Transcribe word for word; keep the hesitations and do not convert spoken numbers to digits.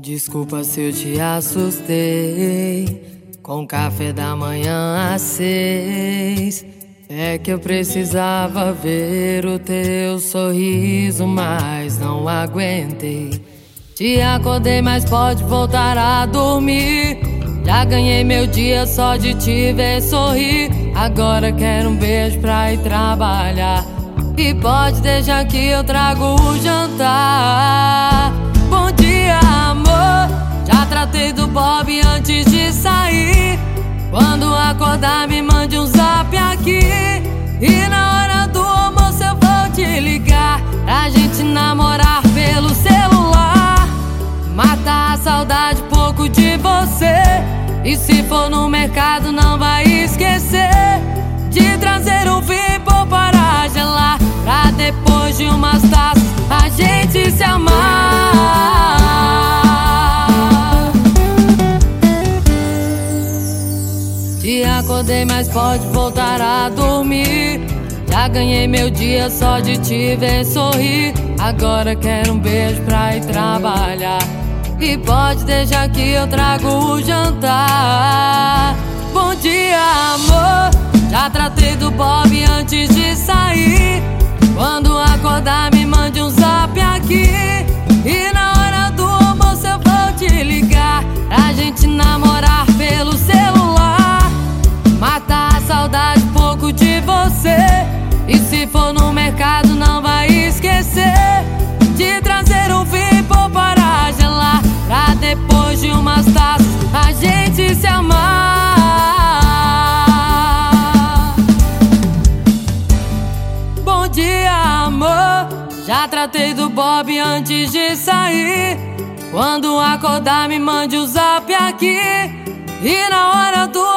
Desculpa se eu te assustei com café da manhã às seis. É que eu precisava ver o teu sorriso, mas não aguentei. Te acordei, mas pode voltar a dormir. Já ganhei meu dia só de te ver sorrir. Agora quero um beijo pra ir trabalhar. E pode deixar que eu trago o jantar. Bom dia, amor. Já tratei do Bob antes de sair. Quando acordar me mande um zap aqui. E na hora do almoço eu vou te ligar pra gente namorar pelo celular. Matar a saudade pouco de você. E se for no mercado não vai esquecer de trazer um vinho para gelar, pra depois de umas taças a gente se amar. Te acordei, mas pode voltar a dormir. Já ganhei meu dia só de te ver sorrir. Agora quero um beijo pra ir trabalhar. E pode deixar que eu trago o jantar. Bom dia, amor. Já tratei do Bob antes de sair. Quando acordar me mande um zap aqui. E na hora do almoço eu vou te ligar pra gente namorar pelo celular. Matar a saudade pouco de você. E se for no mercado não vai esquecer de trazer um vinho para gelar, pra depois de umas taças a gente se amar. Bom dia, amor. Já tratei do Bob antes de sair. Quando acordar me mande o zap aqui. E na hora do